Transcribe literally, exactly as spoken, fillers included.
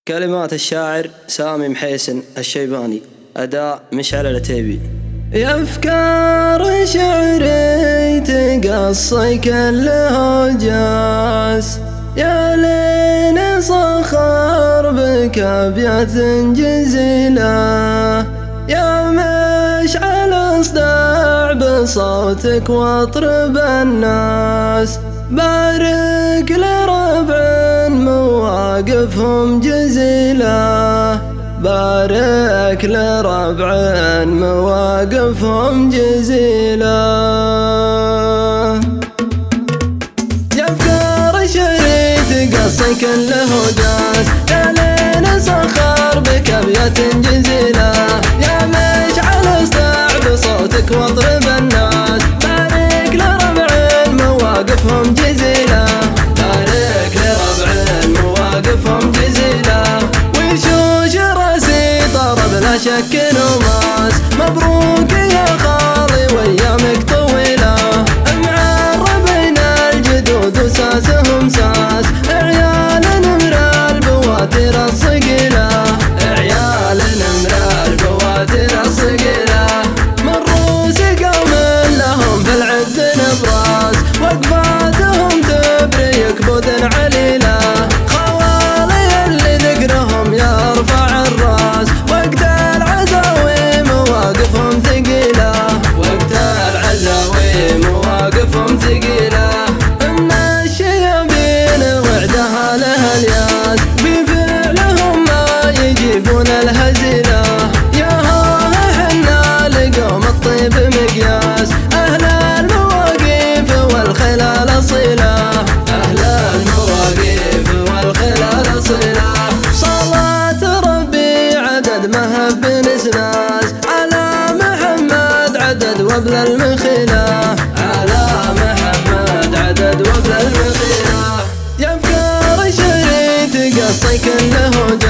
كلمات الشاعر سامي محيسن الشيباني، أداء مشعل العتيبي. يا أفكار شعري تقصي كله جاس، يا لين صخر بك أبيات جزيلة، يا مشعل اصدع بصوتك واطرب الناس، بارك لربع مواقفهم جزيلة، بارك لربع مواقفهم جزيلة. يا أفكار شعري تقصي كله جاس، يا لين صخر بك أبيات جزيلة، يا مشعل اصدع بصوتك واطرب الناس، بارك لربع مواقفهم جزيلة، بارك لربع مواقفهم جزيلة. وشوش راسي طرب لا شك نماس، مبروك يا خالي وايامك طويلة، معربين الجدود وساسهم ساس، عيال نمر البواتر الصقيلة، عيال نمر البواتر الصقيلة، من روس قوم لهم في العز نبراس، وقفاتهم تبري كبود عليلة، خوالي اللي ذكرهم يرفع الراس، وقت العزاوي مواقفهم ثقيلة، وقت العزاوي مواقفهم ثقيلة. من الشيابين وعدها لها الياس، بفعلهم ما يجيبون الهزيلة، يا ها حنا لقوم الطيب مقياس، أهل المواقف والخلال أصيلة، أهل المواقف والخلال أصيلة. صلاة ربي عدد مهب نسناس، على محمد عدد وبل المخيلة، على محمد عدد وبل المخيلة. يا أفكار شعري تقصي كله